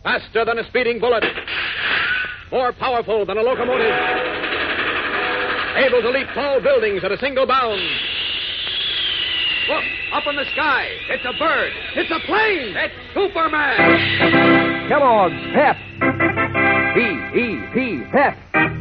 Faster than a speeding bullet. More powerful than a locomotive. Able to leap tall buildings at a single bound. Look, up in the sky. It's a bird. It's a plane. It's Superman. Kellogg's Pep. P-E-P, Pep.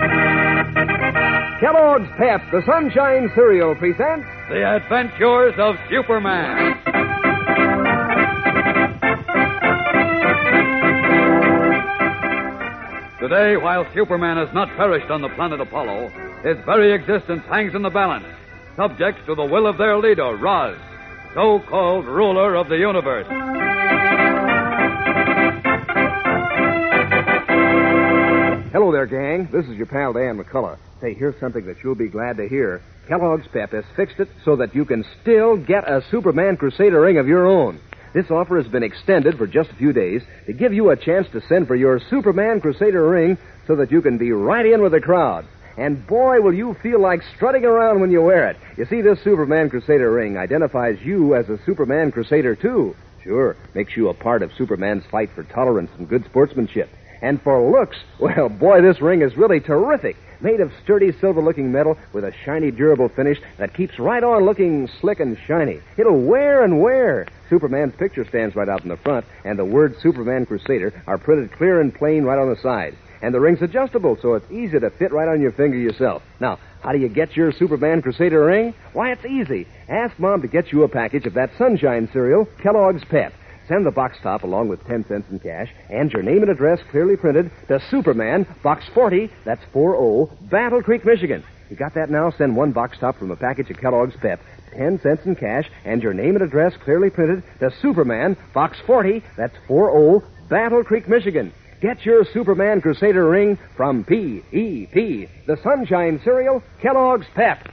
Kellogg's Pep, the Sunshine Cereal, presents The Adventures of Superman. Today, while Superman has not perished on the planet Apollo, his very existence hangs in the balance, subject to the will of their leader, Roz, so-called ruler of the universe. Hello there, gang. This is your pal, Dan McCullough. Say, here's something that you'll be glad to hear. Kellogg's Pep has fixed it so that you can still get a Superman Crusader ring of your own. This offer has been extended for just a few days to give you a chance to send for your Superman Crusader ring so that you can be right in with the crowd. And boy, will you feel like strutting around when you wear it. You see, this Superman Crusader ring identifies you as a Superman Crusader, too. Sure, makes you a part of Superman's fight for tolerance and good sportsmanship. And for looks, well, boy, this ring is really terrific. Made of sturdy, silver-looking metal with a shiny, durable finish that keeps right on looking slick and shiny. It'll wear and wear. Superman's picture stands right out in the front, and the words Superman Crusader are printed clear and plain right on the side. And the ring's adjustable, so it's easy to fit right on your finger yourself. Now, how do you get your Superman Crusader ring? Why, it's easy. Ask Mom to get you a package of that Sunshine cereal, Kellogg's Pep. Send the box top along with 10 cents in cash and your name and address clearly printed to Superman, Box 40, that's 40, Battle Creek, Michigan. You got that now? Send one box top from a package of Kellogg's Pep, 10 cents in cash, and your name and address clearly printed to Superman, Box 40, that's 40, Battle Creek, Michigan. Get your Superman Crusader ring from P.E.P., the Sunshine cereal, Kellogg's Pep.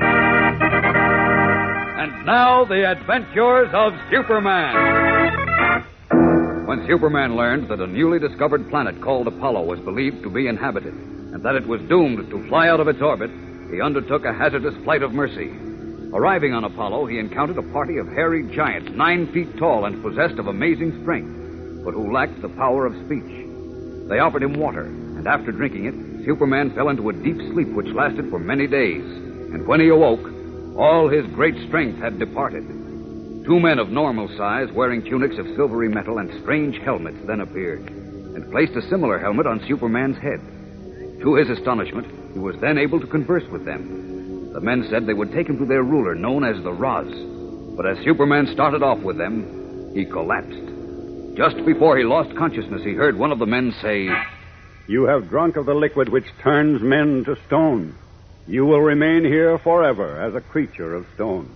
And now, the adventures of Superman. When Superman learned that a newly discovered planet called Apollo was believed to be inhabited, and that it was doomed to fly out of its orbit, he undertook a hazardous flight of mercy. Arriving on Apollo, he encountered a party of hairy giants 9 feet tall and possessed of amazing strength, but who lacked the power of speech. They offered him water, and after drinking it, Superman fell into a deep sleep which lasted for many days. And when he awoke, all his great strength had departed. 2 men of normal size, wearing tunics of silvery metal and strange helmets, then appeared, and placed a similar helmet on Superman's head. To his astonishment, he was then able to converse with them. The men said they would take him to their ruler, known as the Roz. But as Superman started off with them, he collapsed. Just before he lost consciousness, he heard one of the men say, "You have drunk of the liquid which turns men to stone. You will remain here forever as a creature of stone."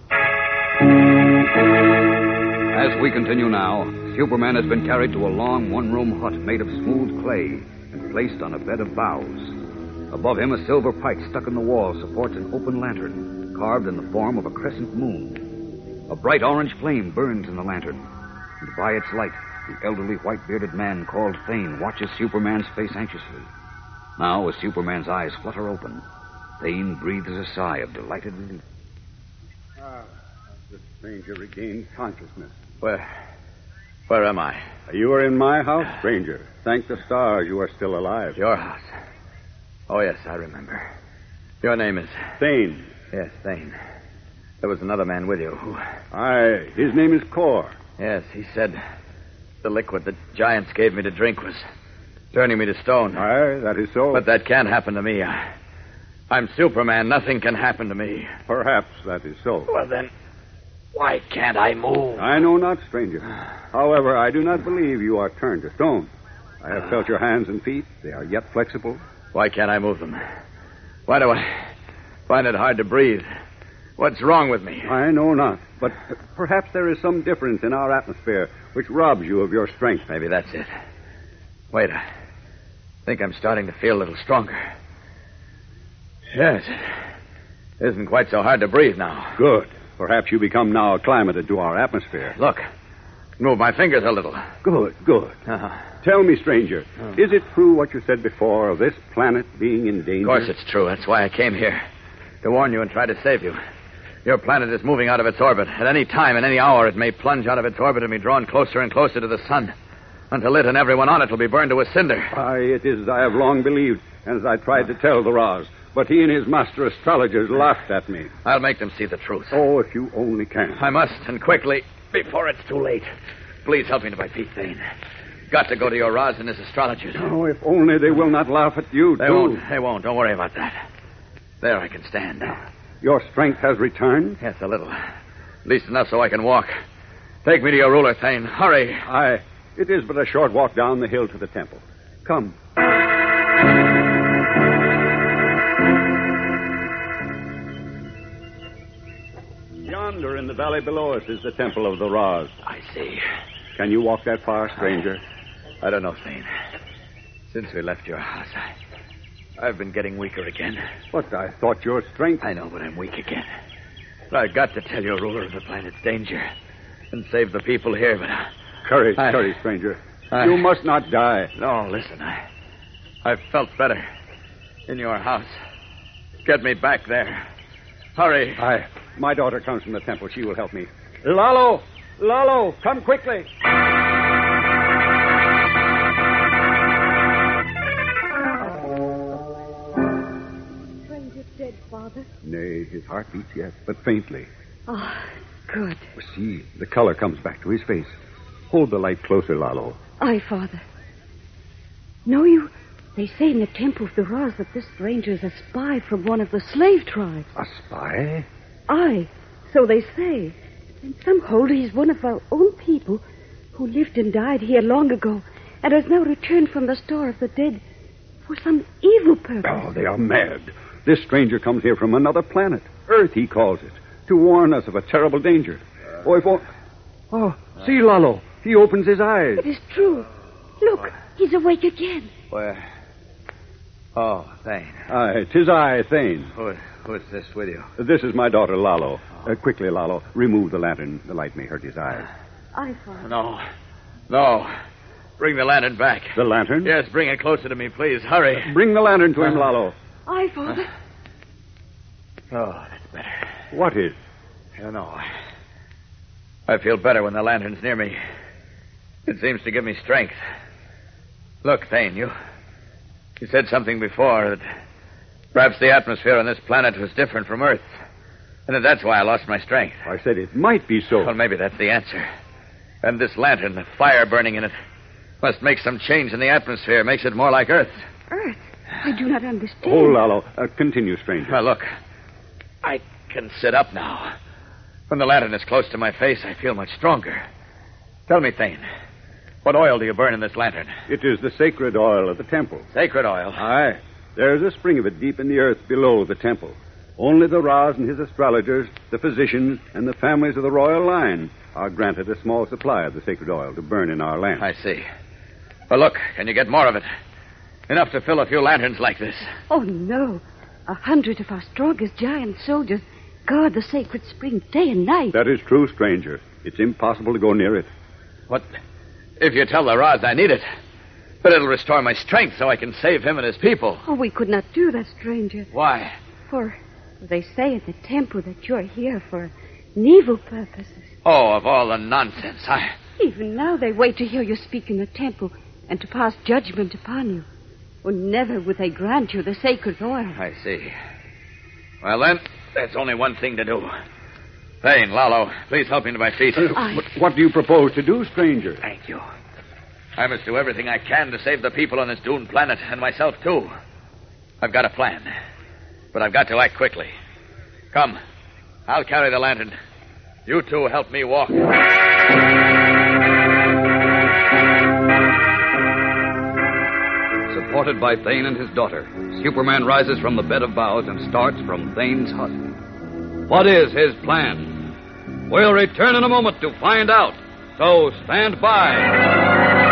As we continue now, Superman has been carried to a long one-room hut made of smooth clay and placed on a bed of boughs. Above him, a silver pipe stuck in the wall supports an open lantern carved in the form of a crescent moon. A bright orange flame burns in the lantern, and by its light, the elderly white-bearded man called Thane watches Superman's face anxiously. Now, as Superman's eyes flutter open, Thane breathes a sigh of delighted relief. The stranger regained consciousness. Where am I? You are in my house, stranger. Thank the stars you are still alive. Your house. Oh, yes, I remember. Your name is? Thane. Yes, Thane. There was another man with you who... Aye, his name is Kor. Yes, he said the liquid the giants gave me to drink was turning me to stone. Aye, that is so. But that can't happen to me. I'm Superman. Nothing can happen to me. Perhaps that is so. Well, then, why can't I move? I know not, stranger. However, I do not believe you are turned to stone. I have felt your hands and feet. They are yet flexible. Why can't I move them? Why do I find it hard to breathe? What's wrong with me? I know not. But perhaps there is some difference in our atmosphere which robs you of your strength. Maybe that's it. Wait, I think I'm starting to feel a little stronger. Yes, it isn't quite so hard to breathe now. Good. Perhaps you become now acclimated to our atmosphere. Look, move my fingers a little. Good. Uh-huh. Tell me, stranger, is it true what you said before of this planet being in danger? Of course it's true. That's why I came here. To warn you and try to save you. Your planet is moving out of its orbit. At any time, in any hour, it may plunge out of its orbit and be drawn closer and closer to the sun. until it and everyone on it will be burned to a cinder. Aye, it is as I have long believed, and as I tried to tell the Raz. But he and his master astrologers laughed at me. I'll make them see the truth. Oh, if you only can. I must, and quickly, before it's too late. Please help me to my feet, Thane. Got to go to your Raz and his astrologers. Oh, if only they will not laugh at you, They won't. They won't. Don't worry about that. There I can stand now. Your strength has returned? Yes, a little. At least enough so I can walk. Take me to your ruler, Thane. Hurry. Aye. It is but a short walk down the hill to the temple. Come. Yonder in the valley below us is the temple of the Raz. I see. Can you walk that far, stranger? I don't know, Thane. Since we left your house, I've been getting weaker again. But I thought your strength... I know, but I'm weak again. But I've got to tell your ruler of the planet's danger and save the people here, but... Courage, stranger. You must not die. No, listen, I've felt better in your house. Get me back there. Hurry. Aye. My daughter comes from the temple. She will help me. Lalo! Lalo, come quickly. Stranger's dead, Father. Nay, his heart beats yet, but faintly. Oh, good. See, the color comes back to his face. Hold the light closer, Lalo. Aye, Father. No, you... They say in the temple of the Raz that this stranger is a spy from one of the slave tribes. A spy? Aye, so they say. And some hold he's one of our own people who lived and died here long ago and has now returned from the store of the dead for some evil purpose. Oh, they are mad. This stranger comes here from another planet. Earth, he calls it, to warn us of a terrible danger. Oh, see, Lalo. He opens his eyes. It is true. Look, he's awake again. Where? Oh, Thane. Aye, 'tis I, Thane. Who's this with you? This is my daughter, Lalo. Quickly, Lalo, remove the lantern. The light may hurt his eyes. Aye, Father. No. Bring the lantern back. The lantern? Yes, bring it closer to me, please. Hurry. Bring the lantern to him, Lalo. Aye, Father. Oh, that's better. What is? I don't know. I feel better when the lantern's near me. It seems to give me strength. Look, Thane, you said something before that perhaps the atmosphere on this planet was different from Earth. And that that's why I lost my strength. I said it might be so. Well, maybe that's the answer. And this lantern, the fire burning in it, must make some change in the atmosphere, makes it more like Earth. Earth? I do not understand. Oh, Lalo. Continue, stranger. Well, look, I can sit up now. When the lantern is close to my face, I feel much stronger. Tell me, Thane, what oil do you burn in this lantern? It is the sacred oil of the temple. Sacred oil? Aye. There's a spring of it deep in the earth below the temple. Only the Raz and his astrologers, the physicians, and the families of the royal line are granted a small supply of the sacred oil to burn in our lamps. I see. Well, look, can you get more of it? Enough to fill a few lanterns like this. Oh, no. 100 of our strongest giant soldiers guard the sacred spring day and night. That is true, stranger. It's impossible to go near it. What? If you tell the Raz I need it. But it'll restore my strength so I can save him and his people. Oh, we could not do that, stranger. Why? For they say at the temple that you're here for evil purposes. Oh, of all the nonsense. Even now they wait to hear you speak in the temple and to pass judgment upon you. Or never would they grant you the sacred oil. I see. Well, then, there's only one thing to do. Thane, Lalo, please help me to my feet. What do you propose to do, stranger? Thank you. I must do everything I can to save the people on this doomed planet, and myself, too. I've got a plan, but I've got to act quickly. Come, I'll carry the lantern. You two help me walk. Supported by Thane and his daughter, Superman rises from the bed of boughs and starts from Thane's hut. What is his plan? We'll return in a moment to find out. So stand by.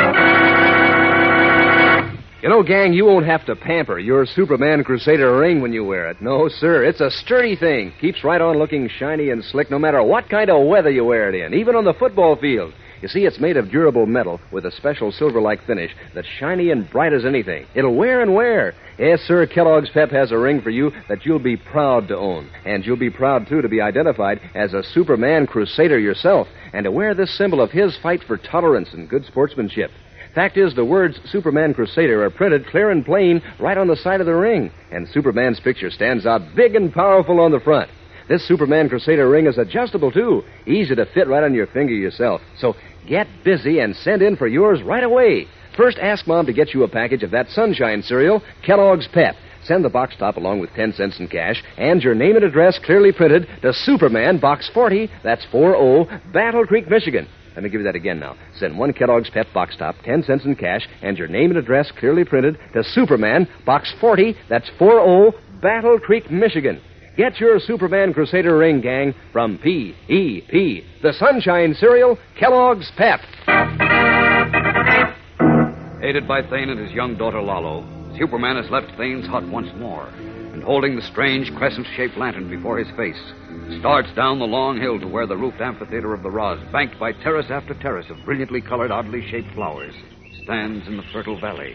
You know, gang, you won't have to pamper your Superman Crusader ring when you wear it. No, sir. It's a sturdy thing. Keeps right on looking shiny and slick no matter what kind of weather you wear it in, even on the football field. You see, it's made of durable metal with a special silver-like finish that's shiny and bright as anything. It'll wear and wear. Yes, sir, Kellogg's Pep has a ring for you that you'll be proud to own. And you'll be proud, too, to be identified as a Superman Crusader yourself and to wear this symbol of his fight for tolerance and good sportsmanship. Fact is, the words Superman Crusader are printed clear and plain right on the side of the ring, and Superman's picture stands out big and powerful on the front. This Superman Crusader ring is adjustable, too. Easy to fit right on your finger yourself. So get busy and send in for yours right away. First, ask Mom to get you a package of that Sunshine cereal, Kellogg's Pep. Send the box top along with 10 cents in cash and your name and address clearly printed to Superman, Box 40, that's 40, Battle Creek, Michigan. Let me give you that again now. Send one Kellogg's Pep box top, 10 cents in cash, and your name and address clearly printed to Superman, Box 40, that's 40, Battle Creek, Michigan. Get your Superman Crusader ring, gang, from P.E.P., the Sunshine cereal, Kellogg's Pep. Aided by Thane and his young daughter Lalo, Superman has left Thane's hut once more, and holding the strange crescent-shaped lantern before his face, starts down the long hill to where the roofed amphitheater of the Roz, banked by terrace after terrace of brilliantly colored, oddly shaped flowers, stands in the fertile valley.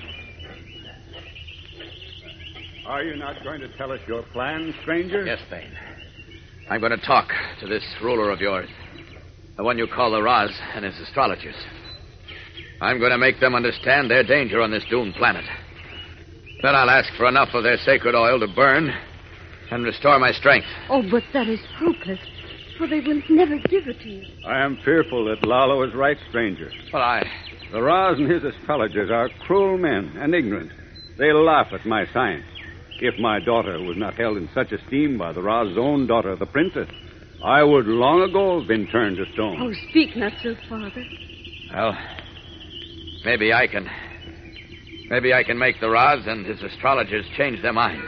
Are you not going to tell us your plan, stranger? Yes, Thane. I'm going to talk to this ruler of yours, the one you call the Roz, and his astrologers. I'm going to make them understand their danger on this doomed planet. Then I'll ask for enough of their sacred oil to burn and restore my strength. Oh, but that is hopeless, for they will never give it to you. I am fearful that Lalo is right, stranger. But The Roz and his astrologers are cruel men and ignorant. They laugh at my science. If my daughter was not held in such esteem by the Roz's own daughter, the princess, I would long ago have been turned to stone. Oh, speak not so, Father. Well, maybe I can make the Roz and his astrologers change their minds.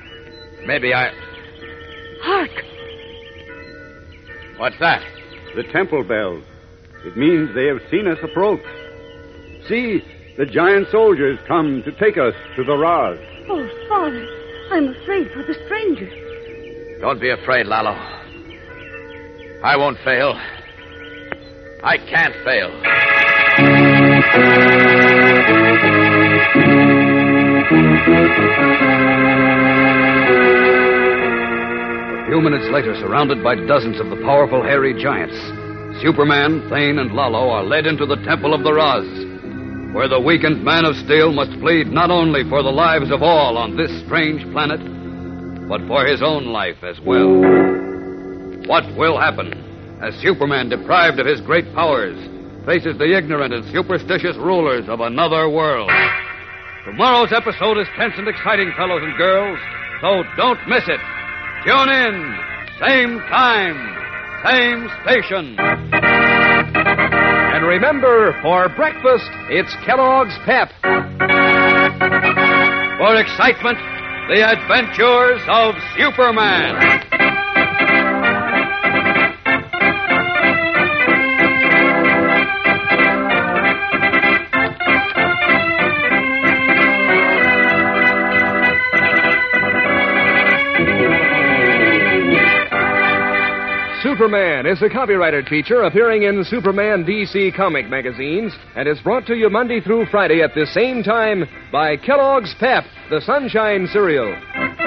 Hark! What's that? The temple bells. It means they have seen us approach. See, the giant soldiers come to take us to the Roz. Oh, Father, I'm afraid for the stranger. Don't be afraid, Lalo. I won't fail. I can't fail. A few minutes later, surrounded by dozens of the powerful, hairy giants, Superman, Thane, and Lalo are led into the Temple of the Roz, where the weakened Man of Steel must plead not only for the lives of all on this strange planet, but for his own life as well. What will happen as Superman, deprived of his great powers, faces the ignorant and superstitious rulers of another world? Tomorrow's episode is tense and exciting, fellows and girls, so don't miss it. Tune in, same time, same station. And remember, for breakfast, it's Kellogg's Pep. For excitement, the adventures of Superman. Superman is a copyrighted feature appearing in Superman DC comic magazines and is brought to you Monday through Friday at the same time by Kellogg's Pep, the Sunshine cereal.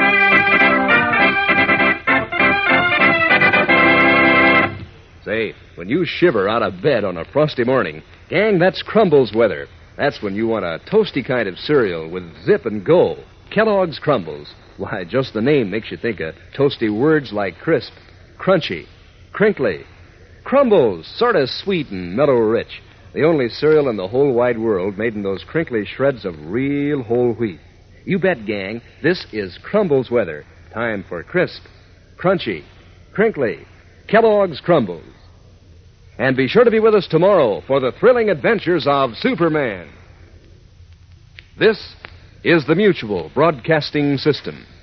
Say, when you shiver out of bed on a frosty morning, gang, that's Crumbles weather. That's when you want a toasty kind of cereal with zip and go. Kellogg's Crumbles. Why, just the name makes you think of toasty words like crisp, crunchy, crinkly. Crumbles, sort of sweet and mellow rich. The only cereal in the whole wide world made in those crinkly shreds of real whole wheat. You bet, gang, this is Crumbles weather. Time for crisp, crunchy, crinkly Kellogg's Crumbles. And be sure to be with us tomorrow for the thrilling adventures of Superman. This is the Mutual Broadcasting System.